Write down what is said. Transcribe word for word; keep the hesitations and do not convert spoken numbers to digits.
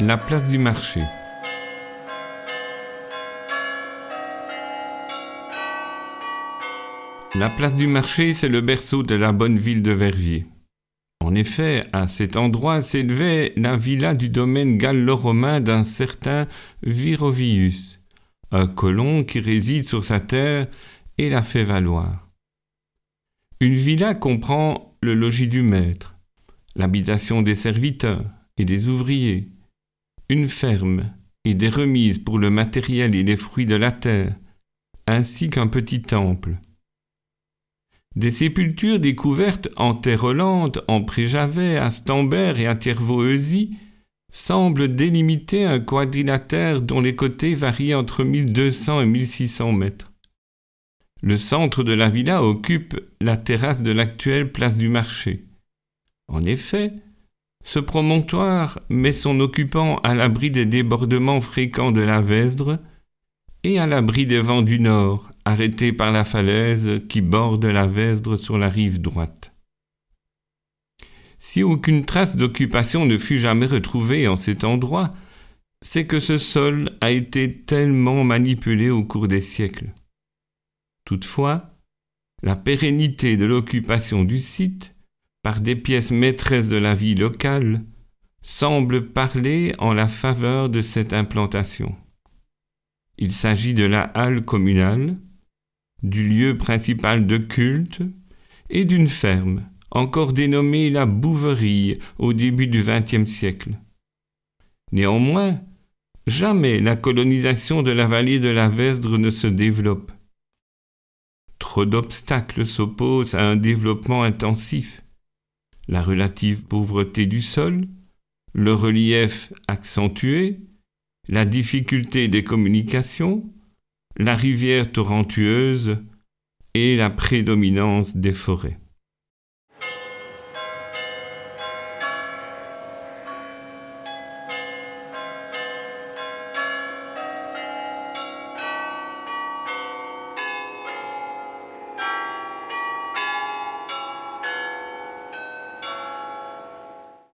La place du marché. La place du marché, c'est le berceau de la bonne ville de Verviers. En effet, à cet endroit s'élevait la villa du domaine gallo-romain d'un certain Virovius, un colon qui réside sur sa terre et la fait valoir. Une villa comprend le logis du maître, l'habitation des serviteurs et des ouvriers, une ferme et des remises pour le matériel et les fruits de la terre, ainsi qu'un petit temple. Des sépultures découvertes en terre hollande, en Préjavet, à Stambert et à Thiervaux-Eusy semblent délimiter un quadrilatère dont les côtés varient entre mille deux cents et mille six cents mètres. Le centre de la villa occupe la terrasse de l'actuelle place du marché. En effet, ce promontoire met son occupant à l'abri des débordements fréquents de la Vesdre et à l'abri des vents du nord, arrêtés par la falaise qui borde la Vesdre sur la rive droite. Si aucune trace d'occupation ne fut jamais retrouvée en cet endroit, c'est que ce sol a été tellement manipulé au cours des siècles. Toutefois, la pérennité de l'occupation du site, par des pièces maîtresses de la vie locale, semble parler en la faveur de cette implantation. Il s'agit de la halle communale, du lieu principal de culte et d'une ferme, encore dénommée la Bouverie au début du vingtième siècle. Néanmoins, jamais la colonisation de la vallée de la Vesdre ne se développe. Trop d'obstacles s'opposent à un développement intensif. La relative pauvreté du sol, le relief accentué, la difficulté des communications, la rivière torrentueuse et la prédominance des forêts.